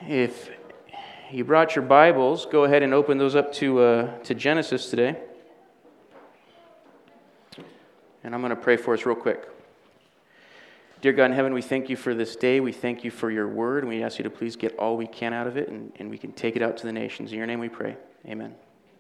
If you brought your Bibles, go ahead and open those up to Genesis today. And I'm going to pray for us real quick. Dear God in heaven, we thank you for this day. We thank you for your word, and we ask you to please get all we can out of it, and we can take it out to the nations. In your name we pray. Amen.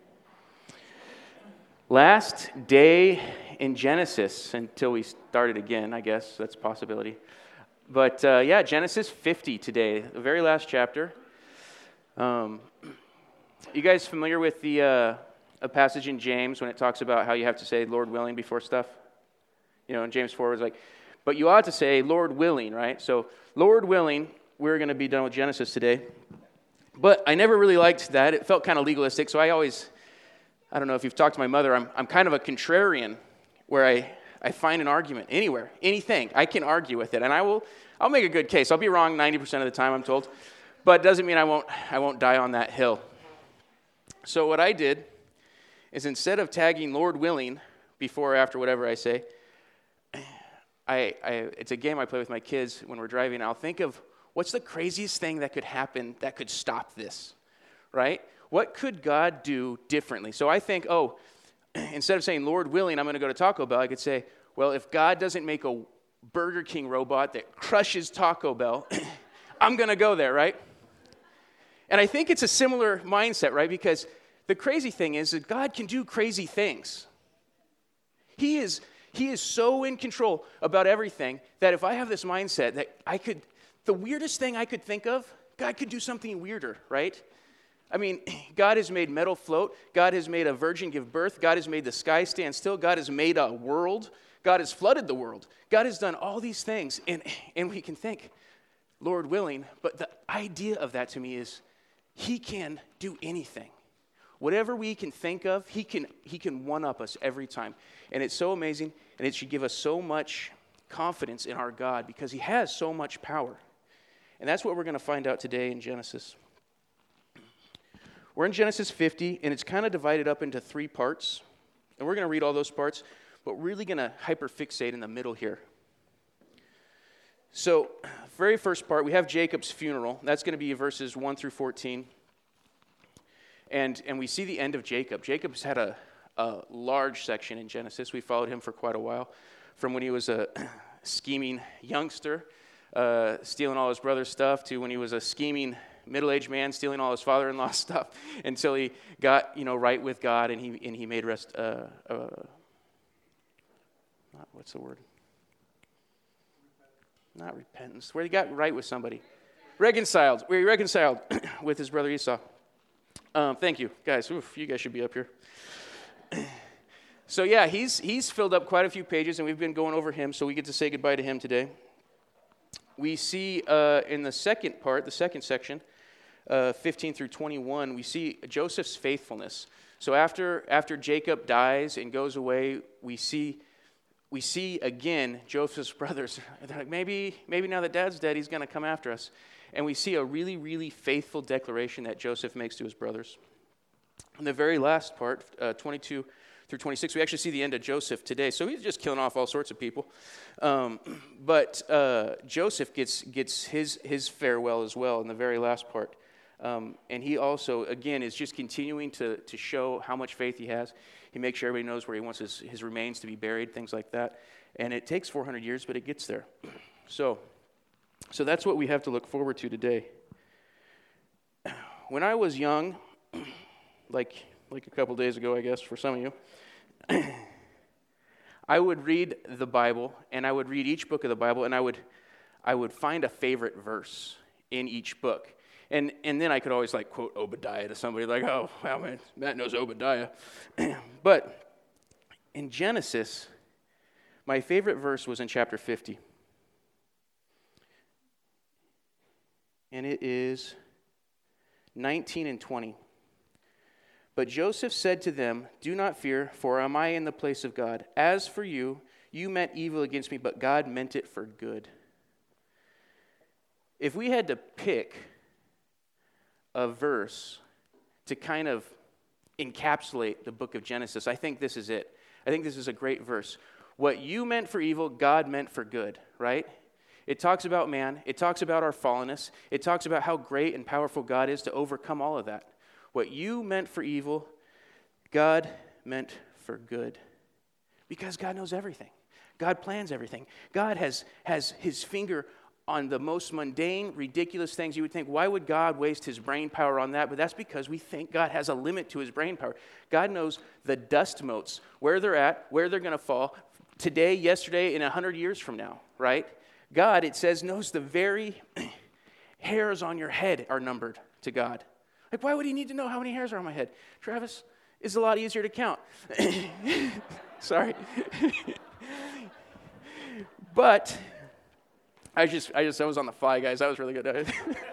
Last day in Genesis, until we started again, I guess. That's a possibility. But Genesis 50 today, the very last chapter. You guys familiar with a passage in James when it talks about how you have to say Lord willing before stuff? You know, in James 4 it's like, but you ought to say Lord willing, right? So Lord willing, we're going to be done with Genesis today. But I never really liked that. It felt kind of legalistic, so I don't know if you've talked to my mother, I'm kind of a contrarian where I find an argument anywhere, anything. I can argue with it, and I'll make a good case. I'll be wrong 90% of the time, I'm told, but it doesn't mean I won't die on that hill. So what I did is instead of tagging Lord willing before or after whatever I say, it's a game I play with my kids when we're driving. I'll think of what's the craziest thing that could happen that could stop this, right? What could God do differently? So I think, instead of saying, Lord willing, I'm going to go to Taco Bell, I could say, well, if God doesn't make a Burger King robot that crushes Taco Bell, I'm going to go there, right? And I think it's a similar mindset, right? Because the crazy thing is that God can do crazy things. He is so in control about everything that if I have this mindset that the weirdest thing I could think of, God could do something weirder, right? I mean, God has made metal float. God has made a virgin give birth. God has made the sky stand still. God has made a world. God has flooded the world. God has done all these things, and we can think, Lord willing, but the idea of that to me is he can do anything. Whatever we can think of, he can one-up us every time. And it's so amazing, and it should give us so much confidence in our God because he has so much power. And that's what we're going to find out today in Genesis. We're in Genesis 50, and it's kind of divided up into 3 parts. And we're going to read all those parts, but we're really going to hyperfixate in the middle here. So, very first part, we have Jacob's funeral. That's going to be verses 1 through 14. And we see the end of Jacob. Jacob's had a large section in Genesis. We followed him for quite a while, from when he was a scheming youngster, stealing all his brother's stuff, to when he was a scheming middle-aged man stealing all his father-in-law's stuff until he got, right with God and he made what's the word? Not repentance. Where he got right with somebody. Reconciled. Where he reconciled with his brother Esau. Thank you, guys. Oof, you guys should be up here. So yeah, he's filled up quite a few pages, and we've been going over him, so we get to say goodbye to him today. We see in the second part, the second section, 15 through 21, we see Joseph's faithfulness. So after Jacob dies and goes away, we see again Joseph's brothers. They're like, maybe now that Dad's dead, he's going to come after us. And we see a really, really faithful declaration that Joseph makes to his brothers. In the very last part, 22 through 26, we actually see the end of Joseph today. So he's just killing off all sorts of people. But Joseph gets his farewell as well in the very last part. And he also, again, is just continuing to show how much faith he has. He makes sure everybody knows where he wants his remains to be buried, things like that. And it takes 400 years, but it gets there. So that's what we have to look forward to today. When I was young, like a couple days ago, I guess, for some of you, I would read the Bible, and I would read each book of the Bible, and I would find a favorite verse in each book. And then I could always quote Obadiah to somebody oh, wow, man, Matt knows Obadiah. But in Genesis, my favorite verse was in chapter 50. And it is 19 and 20. But Joseph said to them, "Do not fear, for am I in the place of God? As for you, you meant evil against me, but God meant it for good." If we had to pick a verse to kind of encapsulate the book of Genesis, I think this is it. I think this is a great verse. What you meant for evil, God meant for good, right? It talks about man. It talks about our fallenness. It talks about how great and powerful God is to overcome all of that. What you meant for evil, God meant for good. Because God knows everything. God plans everything. God has his finger on the most mundane, ridiculous things. You would think, why would God waste his brain power on that? But that's because we think God has a limit to his brain power. God knows the dust motes, where they're at, where they're going to fall, today, yesterday, and 100 years from now, right? God, it says, knows the very hairs on your head are numbered to God. Like, why would he need to know how many hairs are on my head? Travis, it's a lot easier to count. Sorry. But I was on the fly, guys. That was really good.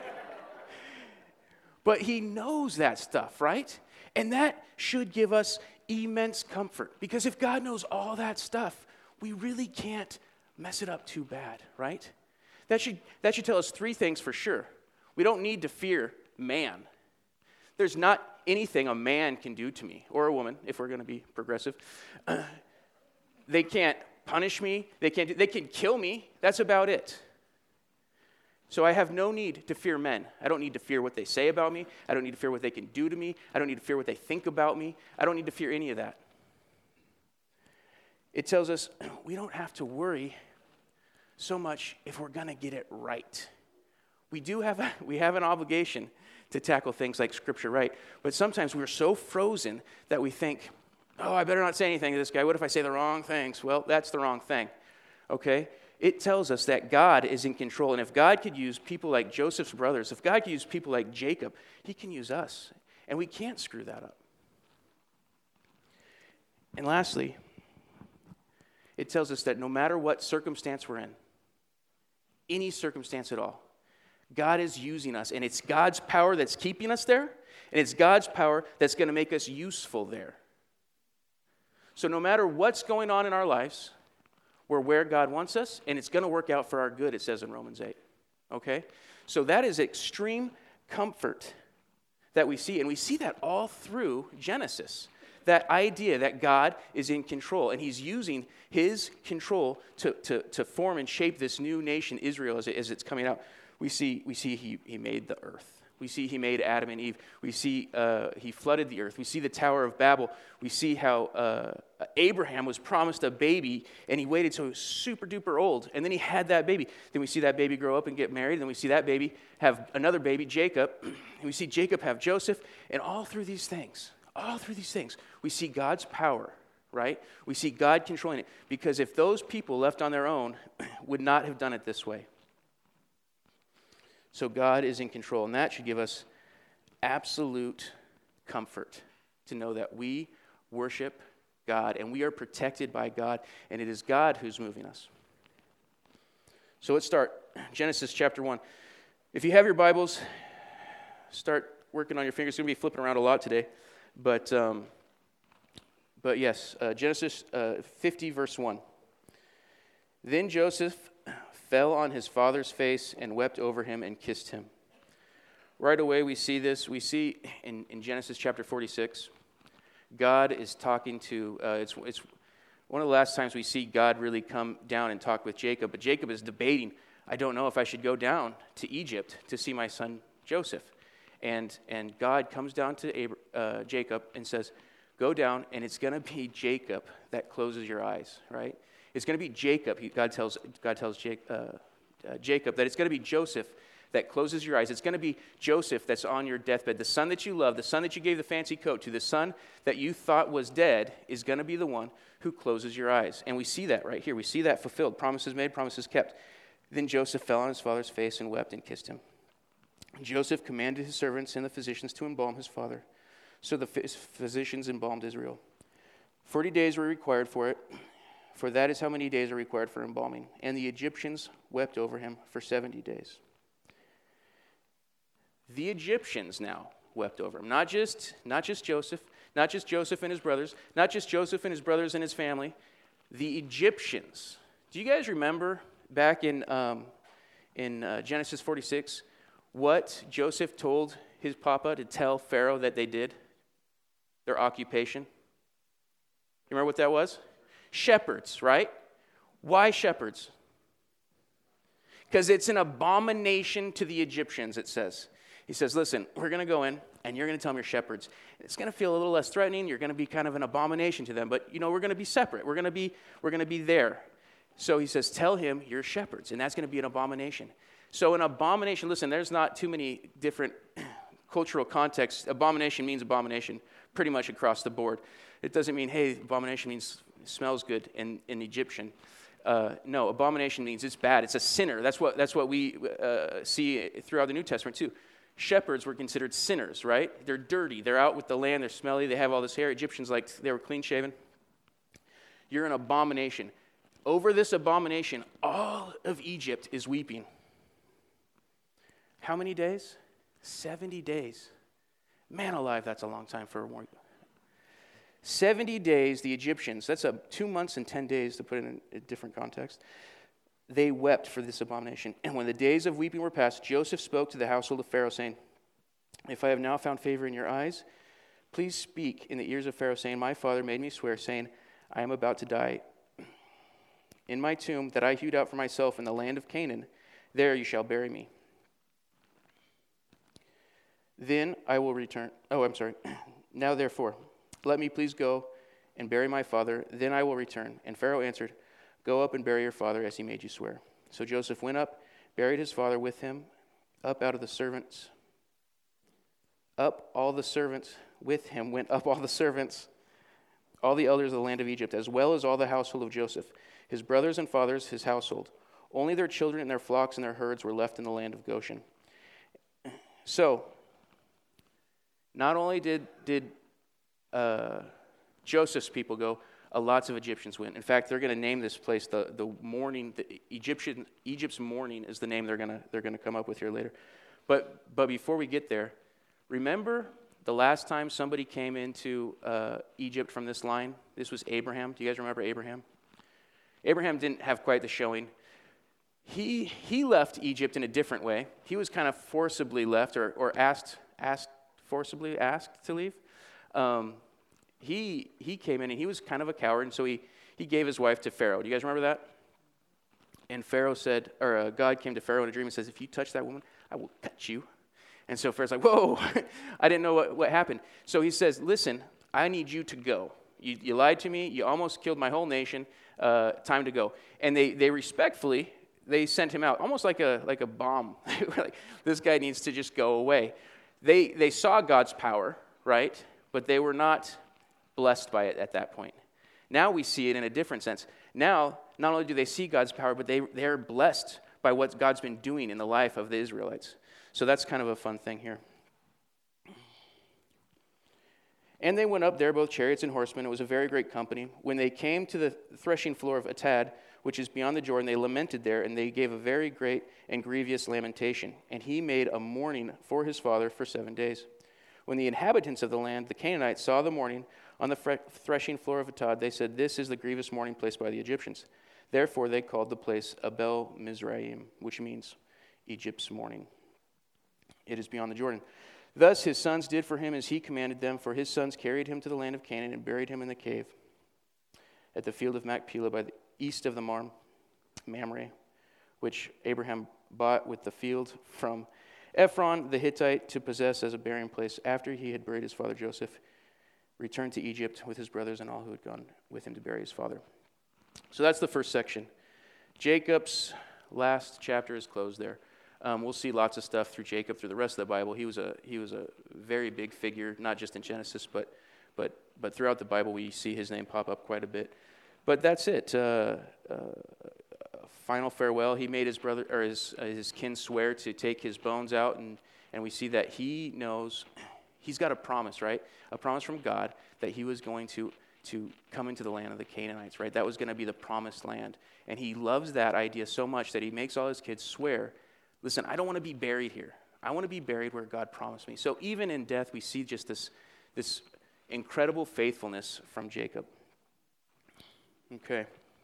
But he knows that stuff, right? And that should give us immense comfort. Because if God knows all that stuff, we really can't mess it up too bad, right? That should tell us three things for sure. We don't need to fear man. There's not anything a man can do to me, or a woman, if we're going to be progressive. They can't punish me. They can kill me. That's about it. So I have no need to fear men. I don't need to fear what they say about me. I don't need to fear what they can do to me. I don't need to fear what they think about me. I don't need to fear any of that. It tells us we don't have to worry so much if we're going to get it right. We have an obligation to tackle things like Scripture right, but sometimes we're so frozen that we think, oh, I better not say anything to this guy. What if I say the wrong things? Well, that's the wrong thing, okay? It tells us that God is in control, and if God could use people like Joseph's brothers, if God could use people like Jacob, he can use us, and we can't screw that up. And lastly, it tells us that no matter what circumstance we're in, any circumstance at all, God is using us, and it's God's power that's keeping us there, and it's God's power that's going to make us useful there. So no matter what's going on in our lives, we're where God wants us, and it's going to work out for our good, it says in Romans 8. Okay? So that is extreme comfort that we see, and we see that all through Genesis. That idea that God is in control, and he's using his control to form and shape this new nation, Israel, as it's coming out. We see he made the earth. We see he made Adam and Eve. We see he flooded the earth. We see the Tower of Babel. We see how Abraham was promised a baby, and he waited till he was super duper old, and then he had that baby. Then we see that baby grow up and get married, and then we see that baby have another baby, Jacob, and we see Jacob have Joseph, and all through these things, we see God's power, right? We see God controlling it, because if those people left on their own would not have done it this way. So God is in control, and that should give us absolute comfort to know that we worship God, and we are protected by God, and it is God who's moving us. So let's start. Genesis chapter 1. If you have your Bibles, start working on your fingers. It's going to be flipping around a lot today. But yes, Genesis 50, verse 1. Then Joseph fell on his father's face and wept over him and kissed him. Right away we see this. We see in Genesis chapter 46, God is talking to, it's one of the last times we see God really come down and talk with Jacob. But Jacob is debating, I don't know if I should go down to Egypt to see my son Joseph. And God comes down to Jacob and says, go down, and it's going to be Jacob that closes your eyes, right? It's going to be Jacob. God tells Jacob that it's going to be Joseph that closes your eyes. It's going to be Joseph that's on your deathbed. The son that you love, the son that you gave the fancy coat to, the son that you thought was dead is going to be the one who closes your eyes. And we see that right here. We see that fulfilled. Promises made, promises kept. Then Joseph fell on his father's face and wept and kissed him. Joseph commanded his servants and the physicians to embalm his father. So the physicians embalmed Israel. 40 days were required for it, for that is how many days are required for embalming. And the Egyptians wept over him for 70 days. The Egyptians now wept over him. Not just Joseph, not just Joseph and his brothers, not just Joseph and his brothers and his family. The Egyptians. Do you guys remember back in Genesis 46 what Joseph told his papa to tell Pharaoh that they did? Their occupation. You remember what that was? Shepherds, right? Why shepherds? because it's an abomination to the Egyptians, it says. He says, listen, we're going to go in, and you're going to tell them you're shepherds. It's going to feel a little less threatening. You're going to be kind of an abomination to them, but, we're going to be separate. We're going to be there. So he says, tell him you're shepherds, and that's going to be an abomination. So an abomination, listen, there's not too many different cultural contexts. Abomination means abomination pretty much across the board. It doesn't mean, hey, abomination means it smells good in Egyptian. No, abomination means it's bad. It's a sinner. That's what we see throughout the New Testament too. Shepherds were considered sinners, right? They're dirty. They're out with the land. They're smelly. They have all this hair. Egyptians, like, they were clean shaven. You're an abomination. Over this abomination, all of Egypt is weeping. How many days? 70 days. Man alive, that's a long time for a war. 70 days, the Egyptians, that's 2 months and 10 days to put it in a different context, they wept for this abomination. And when the days of weeping were past, Joseph spoke to the household of Pharaoh, saying, if I have now found favor in your eyes, please speak in the ears of Pharaoh, saying, my father made me swear, saying, I am about to die in my tomb that I hewed out for myself in the land of Canaan. There you shall bury me. Then I will return. Now therefore, let me please go and bury my father. Then I will return. And Pharaoh answered, go up and bury your father as he made you swear. So Joseph went up, buried his father with him, up all the servants with him went up all the servants, all the elders of the land of Egypt, as well as all the household of Joseph, his brothers and fathers, his household. Only their children and their flocks and their herds were left in the land of Goshen. So, not only did Joseph's people go, lots of Egyptians went. In fact, they're going to name this place the mourning. Egypt's mourning is the name they're going to come up with here later. But before we get there, remember the last time somebody came into Egypt from this line? This was Abraham. Do you guys remember Abraham? Abraham didn't have quite the showing. He left Egypt in a different way. He was kind of forcibly left or forcibly asked to leave. He came in and he was kind of a coward, and so he gave his wife to Pharaoh. Do you guys remember that? And Pharaoh said, God came to Pharaoh in a dream and says, if you touch that woman, I will cut you. And so Pharaoh's like, whoa, I didn't know what happened. So he says, listen, I need you to go. You lied to me. You almost killed my whole nation. Time to go. And they respectfully, they sent him out, almost like a bomb. Like, this guy needs to just go away. They saw God's power, right? But they were not blessed by it at that point. Now we see it in a different sense. Now, not only do they see God's power, but they're blessed by what God's been doing in the life of the Israelites. So that's kind of a fun thing here. And they went up there, both chariots and horsemen. It was a very great company. When they came to the threshing floor of Atad, which is beyond the Jordan, they lamented there, and they gave a very great and grievous lamentation. And he made a mourning for his father for 7 days. When the inhabitants of the land, the Canaanites, saw the mourning on the threshing floor of Atad, they said, this is the grievous mourning placed by the Egyptians. Therefore they called the place Abel Mizraim, which means Egypt's mourning. It is beyond the Jordan. Thus his sons did for him as he commanded them, for his sons carried him to the land of Canaan and buried him in the cave at the field of Machpelah by the east of the Mamre, which Abraham bought with the field from Ephron the Hittite to possess as a burying place after he had buried his father Joseph, returned to Egypt with his brothers and all who had gone with him to bury his father. So that's the first section. Jacob's last chapter is closed there. We'll see lots of stuff through Jacob through the rest of the Bible. He was a very big figure, not just in Genesis, but throughout the Bible we see his name pop up quite a bit. But that's it. Final farewell. He made his brother or his kin swear to take his bones out, and we see that he knows he's got a promise, right? A promise from God that he was going to come into the land of the Canaanites, right? That was going to be the promised land, and he loves that idea so much that he makes all his kids swear. Listen, I don't want to be buried here. I want to be buried where God promised me. So even in death, we see just this incredible faithfulness from Jacob. Okay.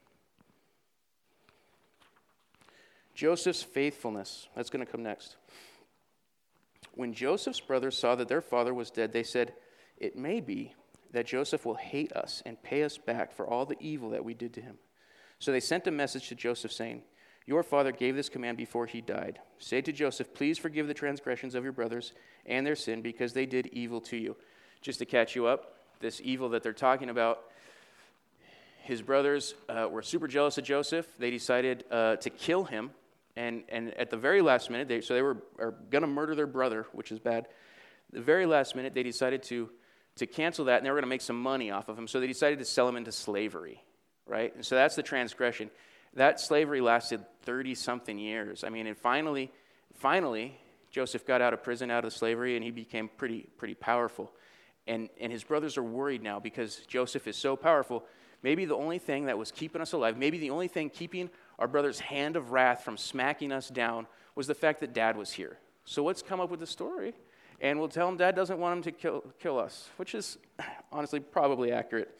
Joseph's faithfulness. That's going to come next. When Joseph's brothers saw that their father was dead, they said, it may be that Joseph will hate us and pay us back for all the evil that we did to him. So they sent a message to Joseph saying, Your father gave this command before he died. Say to Joseph, please forgive the transgressions of your brothers and their sin, because they did evil to you. Just to catch you up, this evil that they're talking about, his brothers were super jealous of Joseph. They decided to kill him. And at the very last minute, they were going to murder their brother, which is bad. The very last minute, they decided to cancel that, and they were going to make some money off of him. So they decided to sell him into slavery, right? And so that's the transgression. That slavery lasted 30-something years. I mean, and finally, Joseph got out of prison, out of slavery, and he became pretty powerful. And his brothers are worried now because Joseph is so powerful. Maybe the only thing that was keeping us alive, maybe the only thing keeping our brother's hand of wrath from smacking us down was the fact that Dad was here. So let's come up with a story, and we'll tell him Dad doesn't want him to kill us, which is honestly probably accurate.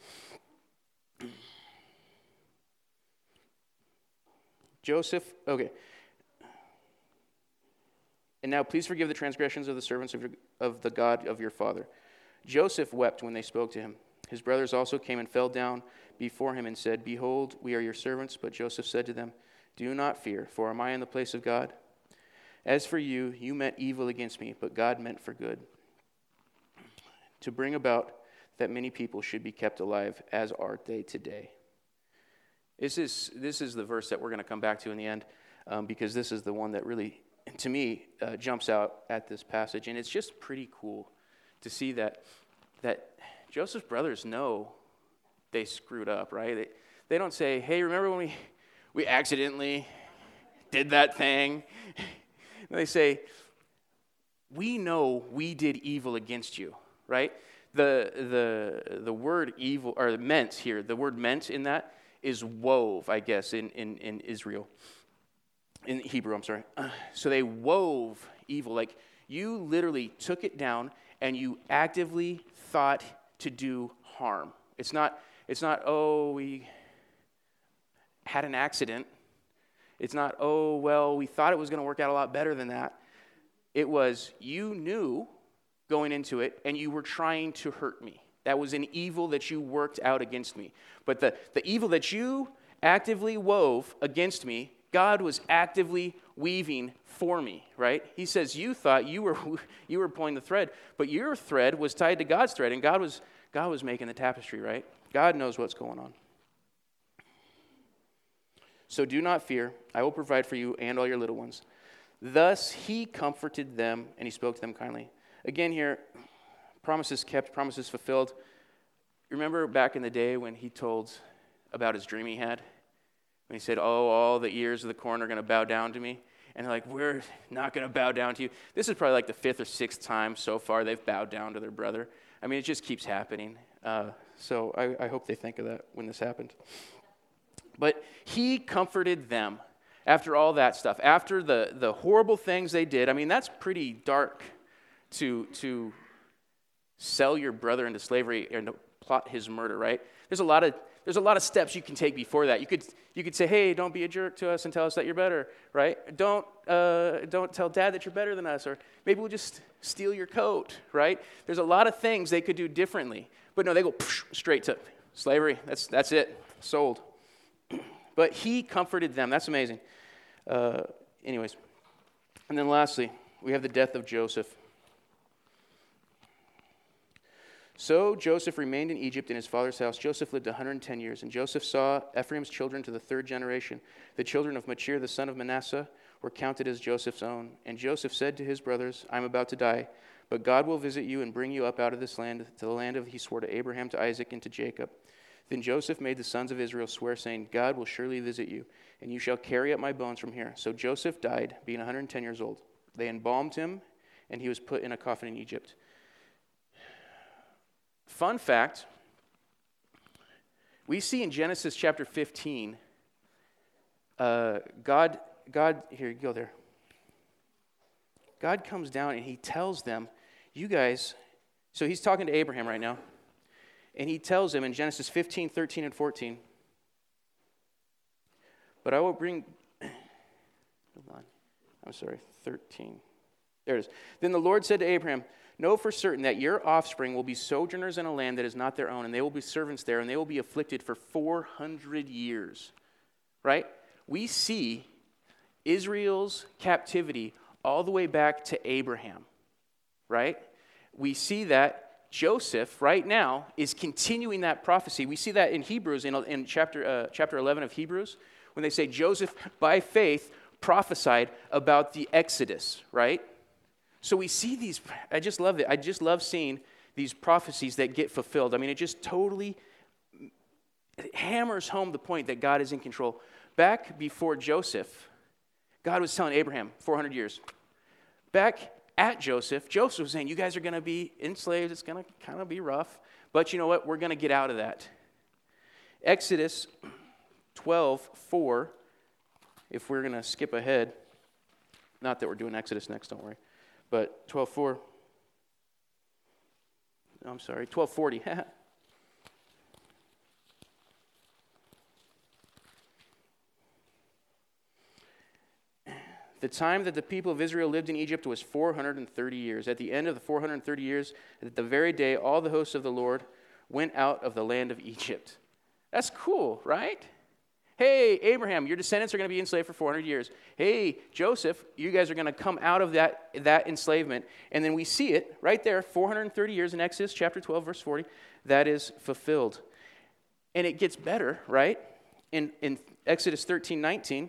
Joseph, okay. And now please forgive the transgressions of the servants of the God of your father. Joseph wept when they spoke to him. His brothers also came and fell down before him and said, behold, we are your servants. But Joseph said to them, do not fear, for am I in the place of God? As for you, you meant evil against me, but God meant for good, to bring about that many people should be kept alive, as are they today. This is the verse that we're going to come back to in the end, because this is the one that really, to me, jumps out at this passage. And it's just pretty cool to see that Joseph's brothers know they screwed up, right? They don't say, hey, remember when we accidentally did that thing? They say, we know we did evil against you, right? The word evil, or meant here, the word meant in that is wove, I guess, in Israel. In Hebrew, I'm sorry. So they wove evil. Like, you literally took it down and you actively thought to do harm. It's not, oh, we had an accident. It's not, oh, well, we thought it was going to work out a lot better than that. It was, you knew going into it, and you were trying to hurt me. That was an evil that you worked out against me. But the evil that you actively wove against me, God was actively weaving for me, right? He says you thought you were pulling the thread, but your thread was tied to God's thread, and God was making the tapestry, right? God knows what's going on. So do not fear. I will provide for you and all your little ones. Thus he comforted them, and he spoke to them kindly. Again here, promises kept, promises fulfilled. Remember back in the day when he told about his dream he had? When he said, oh, all the ears of the corn are going to bow down to me. And they're like, we're not going to bow down to you. This is probably like the 5th or 6th time so far they've bowed down to their brother. I mean, it just keeps happening. So I hope they think of that when this happened. But he comforted them after all that stuff. After the horrible things they did. I mean, that's pretty dark to sell your brother into slavery and to plot his murder, right? There's a lot of steps you can take before that. You could say, hey, don't be a jerk to us and tell us that you're better, right? Don't tell Dad that you're better than us, or maybe we'll just steal your coat, right? There's a lot of things they could do differently. But no, they go straight to slavery. That's it. Sold. But he comforted them. That's amazing. Anyways. And then lastly, we have the death of Joseph. So Joseph remained in Egypt in his father's house. Joseph lived 110 years, and Joseph saw Ephraim's children to the 3rd generation. The children of Machir, the son of Manasseh, were counted as Joseph's own. And Joseph said to his brothers, I'm about to die, but God will visit you and bring you up out of this land to the land he swore to Abraham, to Isaac, and to Jacob. Then Joseph made the sons of Israel swear, saying, God will surely visit you, and you shall carry up my bones from here. So Joseph died, being 110 years old. They embalmed him, and he was put in a coffin in Egypt. Fun fact, we see in Genesis chapter 15, God, here, go there. God comes down and he tells them, you guys, so he's talking to Abraham right now, and he tells him in Genesis 15, 13, and 14, but I will bring, hold on, I'm sorry, 13. There it is. Then the Lord said to Abraham, know for certain that your offspring will be sojourners in a land that is not their own, and they will be servants there, and they will be afflicted for 400 years. Right? We see Israel's captivity all the way back to Abraham, right? We see that Joseph right now is continuing that prophecy. We see that in Hebrews, in chapter 11 of Hebrews, when they say Joseph, by faith, prophesied about the Exodus, right? So we see these, I just love it. I just love seeing these prophecies that get fulfilled. I mean, it just totally hammers home the point that God is in control. Back before Joseph, God was telling Abraham, 400 years. Back at Joseph was saying, you guys are going to be enslaved. It's going to kind of be rough. But you know what? We're going to get out of that. Exodus 12:4, if we're going to skip ahead. Not that we're doing Exodus next, don't worry. But 12:4. I'm sorry, 12:40. The time that the people of Israel lived in Egypt was 430 years. At the end of the 430 years, at the very day, all the hosts of the Lord went out of the land of Egypt. That's cool, right? Hey, Abraham, your descendants are going to be enslaved for 400 years. Hey, Joseph, you guys are going to come out of that enslavement. And then we see it right there, 430 years in Exodus chapter 12, verse 40. That is fulfilled. And it gets better, right? In Exodus 13:19.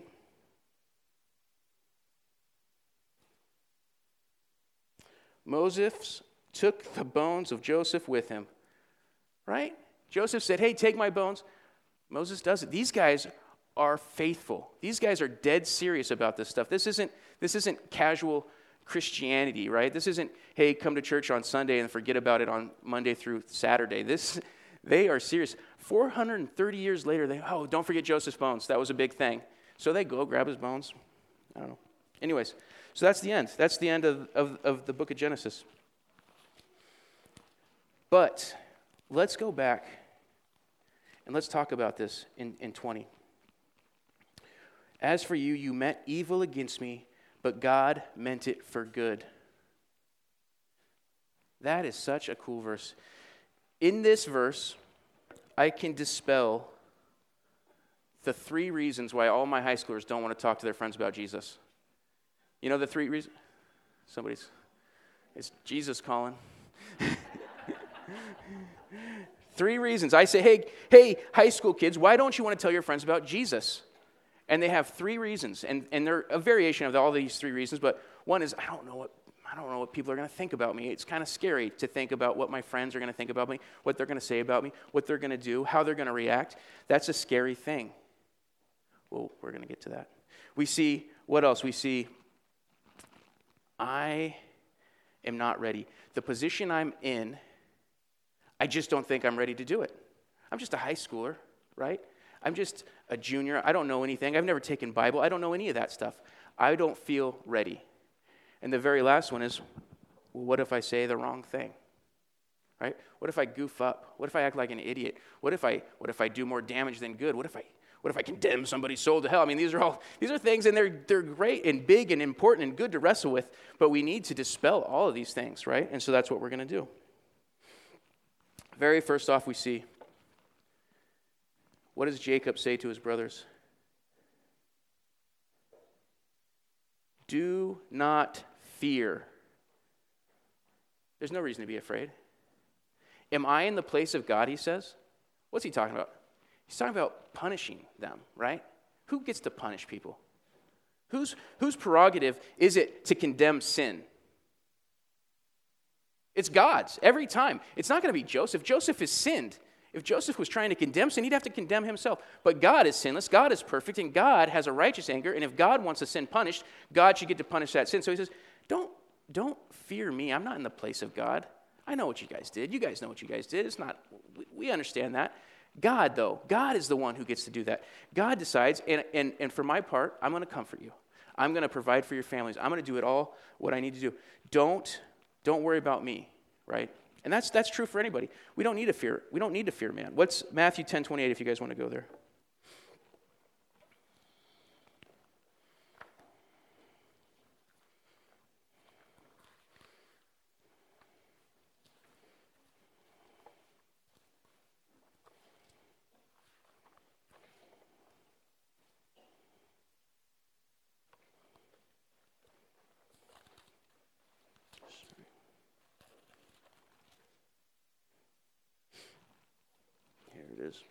Moses took the bones of Joseph with him, right? Joseph said, hey, take my bones. Moses does it. These guys are faithful. These guys are dead serious about this stuff. This isn't casual Christianity, right? This isn't, hey, come to church on Sunday and forget about it on Monday through Saturday. They are serious. 430 years later, don't forget Joseph's bones. That was a big thing. So they go grab his bones. I don't know. Anyways, so that's the end. That's the end of the book of Genesis. But let's go back and let's talk about this in 20. As for you, you meant evil against me, but God meant it for good. That is such a cool verse. In this verse, I can dispel the 3 reasons why all my high schoolers don't want to talk to their friends about Jesus. You know the 3 reasons? It's Jesus calling. 3 reasons. I say, hey, high school kids, why don't you want to tell your friends about Jesus? And they have 3 reasons, and they're a variation of all these 3 reasons, but one is, I don't know what people are going to think about me. It's kind of scary to think about what my friends are going to think about me, what they're going to say about me, what they're going to do, how they're going to react. That's a scary thing. Well, we're going to get to that. We see, what else? We see, I am not ready. The position I'm in, I just don't think I'm ready to do it. I'm just a high schooler, right? I'm just a junior. I don't know anything. I've never taken Bible. I don't know any of that stuff. I don't feel ready. And the very last one is, well, what if I say the wrong thing? Right? What if I goof up? What if I act like an idiot? What if I do more damage than good? What if I condemn somebody's soul to hell? I mean, these are things, and they're great and big and important and good to wrestle with, but we need to dispel all of these things, right? And so that's what we're going to do. Very first off, we see, what does Jacob say to his brothers? Do not fear. There's no reason to be afraid. Am I in the place of God, he says? What's he talking about? He's talking about punishing them, right? Who gets to punish people? Whose prerogative is it to condemn sin? It's God's, every time. It's not going to be Joseph. Joseph has sinned. If Joseph was trying to condemn sin, he'd have to condemn himself. But God is sinless, God is perfect, and God has a righteous anger, and if God wants a sin punished, God should get to punish that sin. So he says, don't fear me. I'm not in the place of God. I know what you guys did. You guys know what you guys did. It's not, we understand that. God, though, God is the one who gets to do that. God decides, and for my part, I'm going to comfort you. I'm going to provide for your families. I'm going to do it all what I need to do. Don't worry about me, right? And that's true for anybody. We don't need to fear man. What's Matthew 10:28 if you guys want to go there? it is.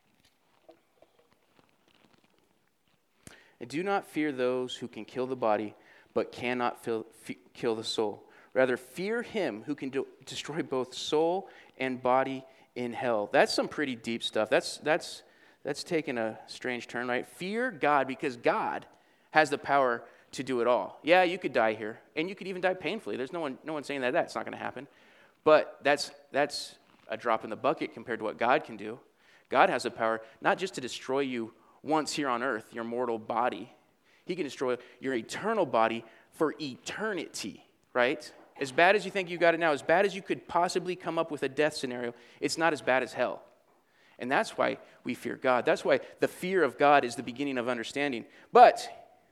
And do not fear those who can kill the body, but cannot kill the soul. Rather, fear him who can destroy both soul and body in hell. That's some pretty deep stuff. That's taken a strange turn, right? Fear God, because God has the power to do it all. Yeah, you could die here, and you could even die painfully. There's no one saying that that's not going to happen. But that's a drop in the bucket compared to what God can do. God has the power not just to destroy you once here on earth, your mortal body. He can destroy your eternal body for eternity, right? As bad as you think you got it now, as bad as you could possibly come up with a death scenario, it's not as bad as hell. And that's why we fear God. That's why the fear of God is the beginning of understanding. But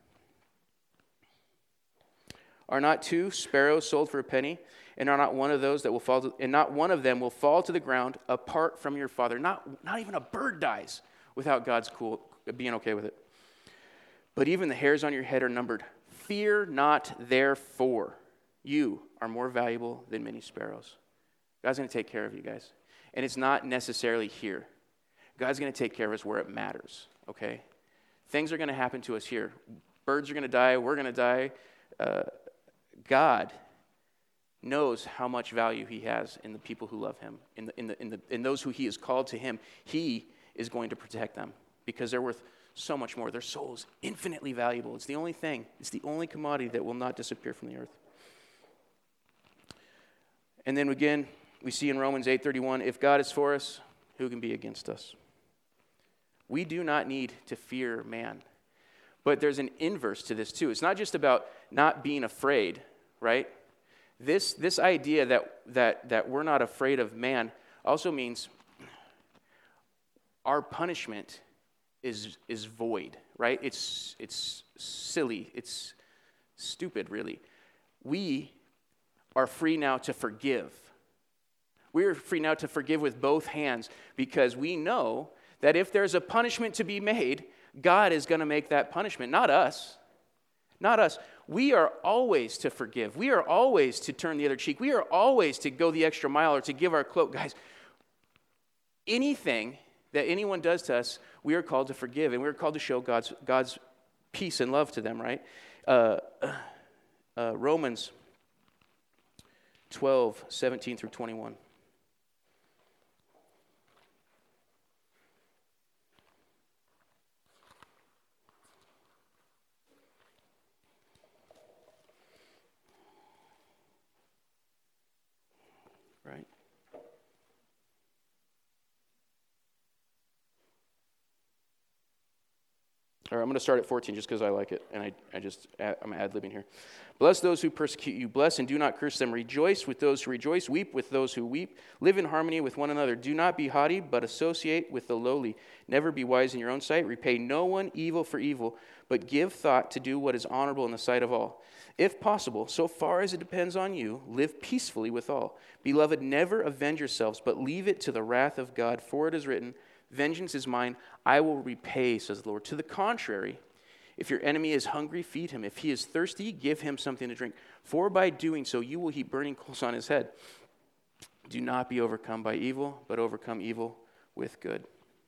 are not 2 sparrows sold for a penny? And are not one of those that will fall and not one of them will fall to the ground apart from your Father? Not even a bird dies without God's being okay with it. But even the hairs on your head are numbered. Fear not, therefore. You are more valuable than many sparrows. God's going to take care of you guys. And it's not necessarily here. God's going to take care of us where it matters, okay? Things are going to happen to us here. Birds are going to die. We're going to die. God knows how much value he has in the people who love him, in those who he has called to him. He is going to protect them because they're worth so much more. Their soul is infinitely valuable. It's the only thing, it's the only commodity that will not disappear from the earth. And then again, we see in Romans 8:31, if God is for us, who can be against us? We do not need to fear man. But there's an inverse to this too. It's not just about not being afraid, right? This idea that we're not afraid of man also means our punishment is void, right? It's silly. It's stupid, really. We are free now to forgive. We are free now to forgive with both hands because we know that if there's a punishment to be made, God is going to make that punishment, not us. Not us. We are always to forgive. We are always to turn the other cheek. We are always to go the extra mile or to give our cloak. Guys, anything that anyone does to us, we are called to forgive, and we are called to show God's peace and love to them, right? Romans 12:17 through 21. Right? All right, I'm going to start at 14 just because I like it, and I'm ad-libbing here. Bless those who persecute you. Bless and do not curse them. Rejoice with those who rejoice. Weep with those who weep. Live in harmony with one another. Do not be haughty, but associate with the lowly. Never be wise in your own sight. Repay no one evil for evil, but give thought to do what is honorable in the sight of all. If possible, so far as it depends on you, live peacefully with all. Beloved, never avenge yourselves, but leave it to the wrath of God, for it is written, vengeance is mine, I will repay, says the Lord. To the contrary, if your enemy is hungry, feed him. If he is thirsty, give him something to drink. For by doing so, you will heap burning coals on his head. Do not be overcome by evil, but overcome evil with good.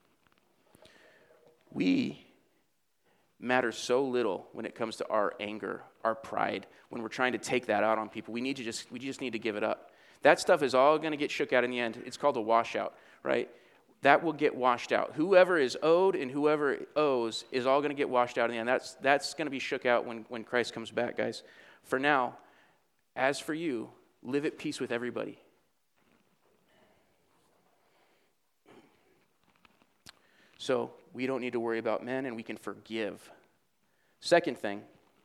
We matter so little when it comes to our anger, our pride, when we're trying to take that out on people. We just need to give it up. That stuff is all going to get shook out in the end. It's called a washout, right? That will get washed out. Whoever is owed and whoever owes is all going to get washed out in the end. That's going to be shook out when Christ comes back, guys. For now, as for you, live at peace with everybody. So we don't need to worry about men, and we can forgive. Second thing,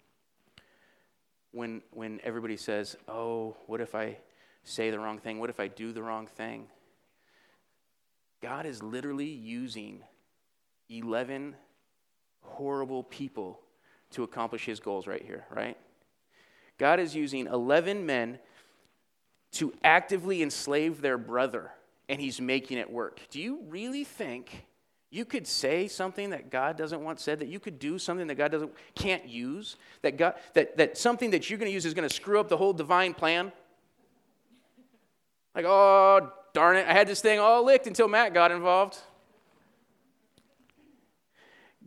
when everybody says, oh, what if I say the wrong thing? What if I do the wrong thing? God is literally using 11 horrible people to accomplish his goals right here, right? God is using 11 men to actively enslave their brother, and he's making it work. Do you really think you could say something that God doesn't want said, that you could do something that God can't use, that something that you're going to use is going to screw up the whole divine plan? Like, oh, darn it, I had this thing all licked until Matt got involved.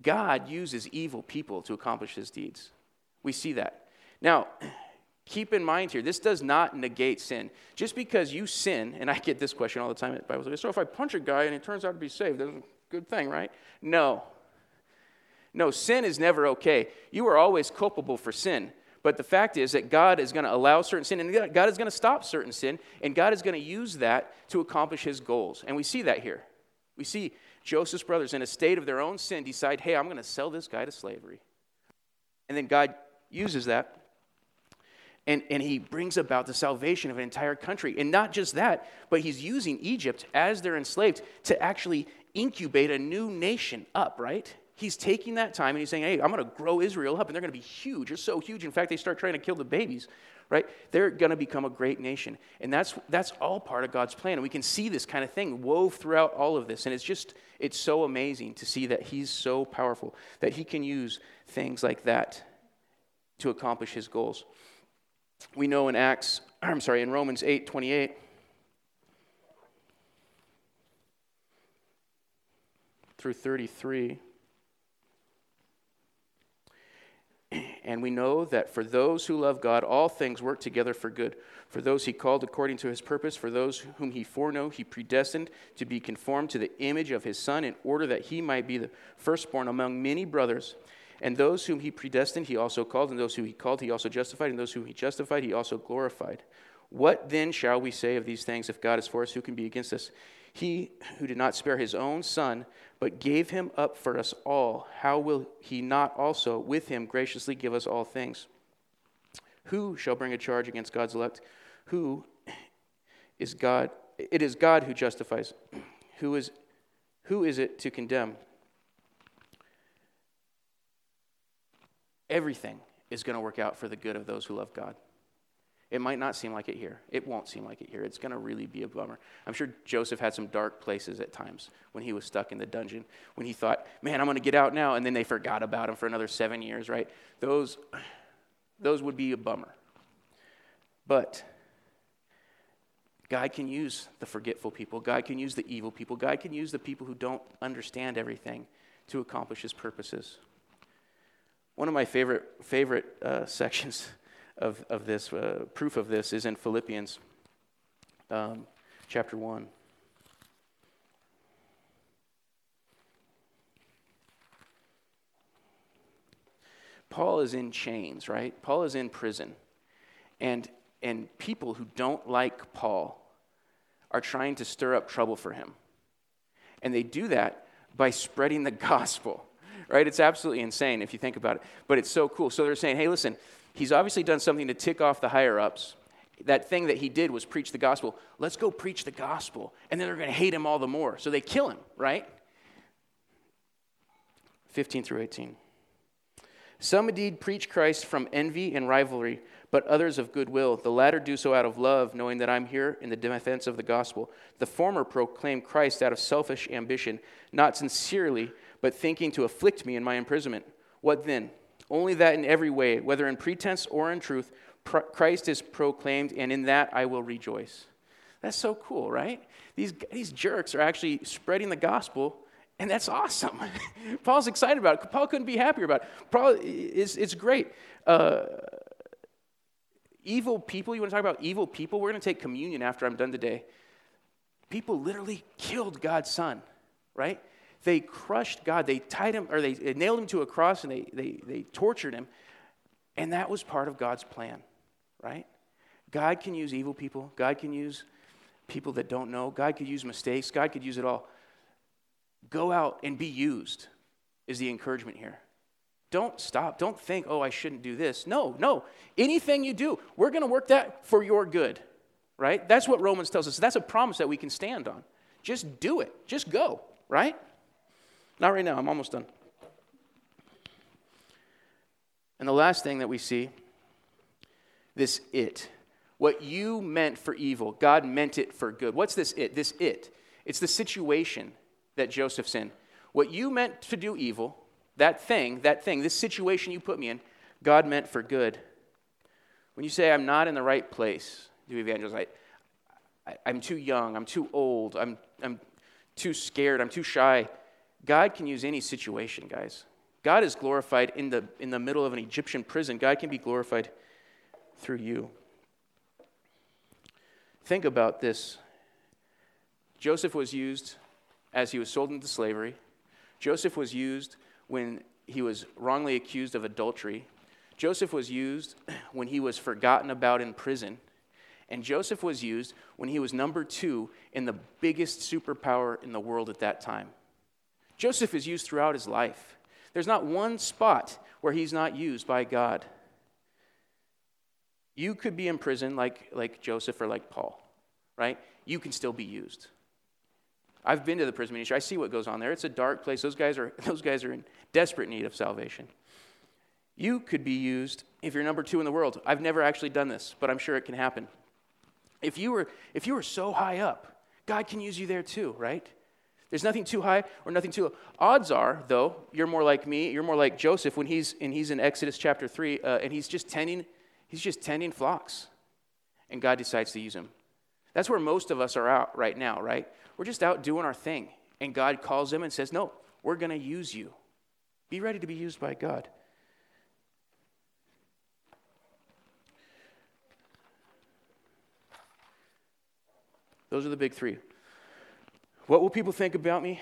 God uses evil people to accomplish his deeds. We see that. Now, keep in mind here, this does not negate sin. Just because you sin, and I get this question all the time at Bible study, so if I punch a guy and he turns out to be saved, that's a good thing, right? No, sin is never okay. You are always culpable for sin. But the fact is that God is going to allow certain sin, and God is going to stop certain sin, and God is going to use that to accomplish his goals. And we see that here. We see Joseph's brothers, in a state of their own sin, decide, hey, I'm going to sell this guy to slavery. And then God uses that, and he brings about the salvation of an entire country. And not just that, but he's using Egypt as they're enslaved to actually incubate a new nation up, right? He's taking that time and he's saying, hey, I'm going to grow Israel up, and they're going to be huge. They're so huge. In fact, they start trying to kill the babies, right? They're going to become a great nation. And that's all part of God's plan. And we can see this kind of thing wove throughout all of this. And it's so amazing to see that he's so powerful, that he can use things like that to accomplish his goals. We know in Romans 8:28, through 33, and we know that for those who love God, all things work together for good. For those he called according to his purpose, for those whom he foreknew, he predestined to be conformed to the image of his Son, in order that he might be the firstborn among many brothers. And those whom he predestined, he also called. And those whom he called, he also justified. And those whom he justified, he also glorified. What then shall we say of these things? If God is for us, who can be against us? He who did not spare his own Son, but gave him up for us all, how will he not also with him graciously give us all things? Who shall bring a charge against God's elect? Who is God? It is God who justifies. Who is it to condemn? Everything is going to work out for the good of those who love God. It might not seem like it here. It won't seem like it here. It's going to really be a bummer. I'm sure Joseph had some dark places at times when he was stuck in the dungeon, when he thought, man, I'm going to get out now, and then they forgot about him for another 7 years, right? Those would be a bummer. But God can use the forgetful people. God can use the evil people. God can use the people who don't understand everything to accomplish his purposes. One of my favorite sections of this, proof of this, is in Philippians chapter 1. Paul is in chains, right? Paul is in prison. And people who don't like Paul are trying to stir up trouble for him. And they do that by spreading the gospel, right? It's absolutely insane if you think about it. But it's so cool. So they're saying, hey, listen, he's obviously done something to tick off the higher-ups. That thing that he did was preach the gospel. Let's go preach the gospel. And then they're going to hate him all the more. So they kill him, right? 15 through 18. Some indeed preach Christ from envy and rivalry, but others of goodwill. The latter do so out of love, knowing that I'm here in the defense of the gospel. The former proclaim Christ out of selfish ambition, not sincerely, but thinking to afflict me in my imprisonment. What then? Only that in every way, whether in pretense or in truth, Christ is proclaimed, and in that I will rejoice. That's so cool, right? These jerks are actually spreading the gospel, and that's awesome. Paul's excited about it. Paul couldn't be happier about it. It's great. Evil people, you want to talk about evil people? We're going to take communion after I'm done today. People literally killed God's Son, right? They crushed God. They tied him, or they nailed him to a cross, and they tortured him. And that was part of God's plan, right? God can use evil people. God can use people that don't know. God could use mistakes. God could use it all. Go out and be used is the encouragement here. Don't stop. Don't think, oh, I shouldn't do this. No. Anything you do, we're going to work that for your good, right? That's what Romans tells us. That's a promise that we can stand on. Just do it. Just go, right? Not right now. I'm almost done. And the last thing that we see, this it. What you meant for evil, God meant it for good. What's this it? This it. It's the situation that Joseph's in. What you meant to do evil, that thing, this situation you put me in, God meant for good. When you say, I'm not in the right place, do evangelize, I'm too young, I'm too old, I'm too scared, I'm too shy. God can use any situation, guys. God is glorified in the middle of an Egyptian prison. God can be glorified through you. Think about this. Joseph was used as he was sold into slavery. Joseph was used when he was wrongly accused of adultery. Joseph was used when he was forgotten about in prison. And Joseph was used when he was number 2 in the biggest superpower in the world at that time. Joseph is used throughout his life. There's not one spot where he's not used by God. You could be in prison like Joseph or like Paul, right? You can still be used. I've been to the prison ministry. I see what goes on there. It's a dark place. Those guys are in desperate need of salvation. You could be used if you're number 2 in the world. I've never actually done this, but I'm sure it can happen. If you were so high up, God can use you there too, right? There's nothing too high or nothing too low. Odds are, though, you're more like me. You're more like Joseph when he's in Exodus chapter 3, and he's just tending flocks, and God decides to use him. That's where most of us are out right now, right? We're just out doing our thing, and God calls him and says, "No, we're going to use you. Be ready to be used by God." Those are the big 3. What will people think about me?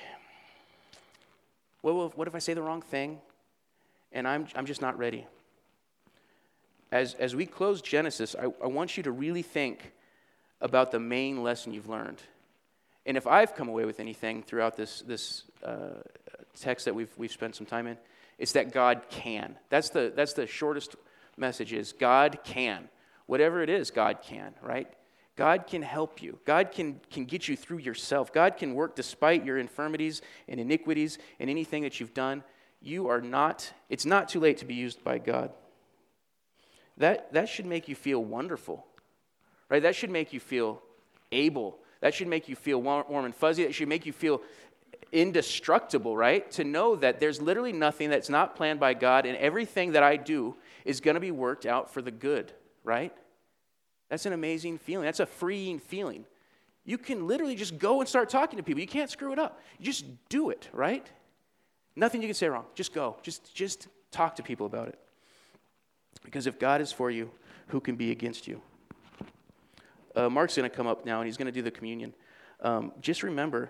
What if I say the wrong thing and I'm just not ready? As we close Genesis, I want you to really think about the main lesson you've learned. And if I've come away with anything throughout this text that we've spent some time in, it's that God can. That's the shortest message is God can. Whatever it is, God can, right? God can help you. God can get you through yourself. God can work despite your infirmities and iniquities and anything that you've done. It's not too late to be used by God. That should make you feel wonderful, right? That should make you feel able. That should make you feel warm and fuzzy. That should make you feel indestructible, right? To know that there's literally nothing that's not planned by God, and everything that I do is going to be worked out for the good, right? That's an amazing feeling. That's a freeing feeling. You can literally just go and start talking to people. You can't screw it up. You just do it, right? Nothing you can say wrong. Just go. Just talk to people about it. Because if God is for you, who can be against you? Mark's going to come up now, and he's going to do the communion. Just remember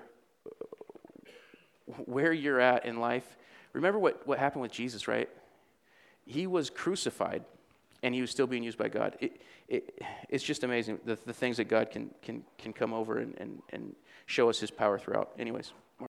where you're at in life. Remember what happened with Jesus, right? He was crucified, and he was still being used by God. It's just amazing, the things that God can come over and show us his power throughout. Anyways.